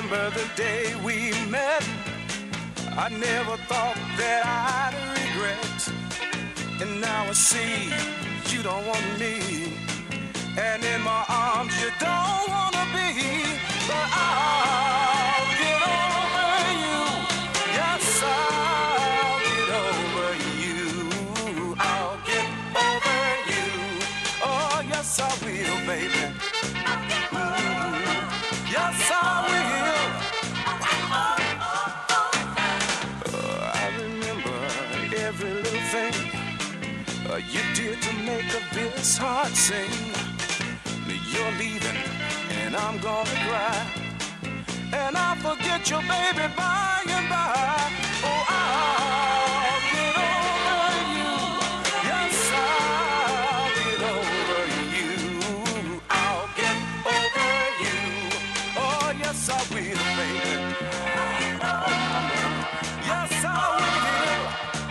remember the day we met. I never thought that I'd regret. And now I see you don't want me, and in my arms you don't want to be. But I'll get over you. Yes, I'll get over you. I'll get over you. Oh, yes, I will, baby. Yes, I will. I remember every little thing you did to make this heart sing. You're leaving and I'm gonna cry, and I'll forget you, baby, by and by. Oh, I'll get over you. Yes, I'll get over you. I'll get over you. Oh, yes, I will, baby. Yes, I will.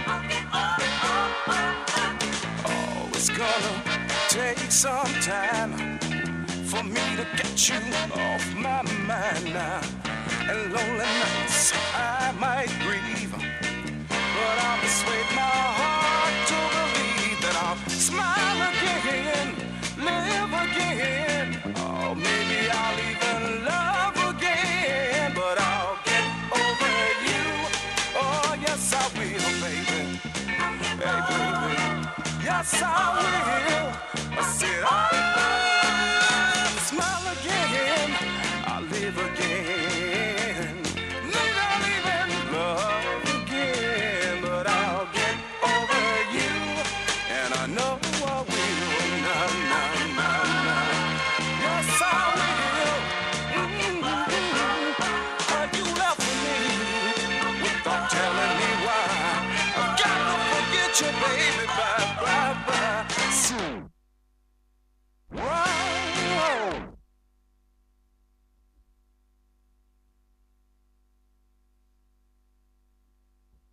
Oh, it's gonna take some time for me to get you off my mind now. And lonely nights I might grieve, but I'll persuade my heart to believe that I'll smile again, live again. Oh, maybe I'll even love again. But I'll get over you. Oh, yes, I will, baby. Hey, baby. Yes, I will. I said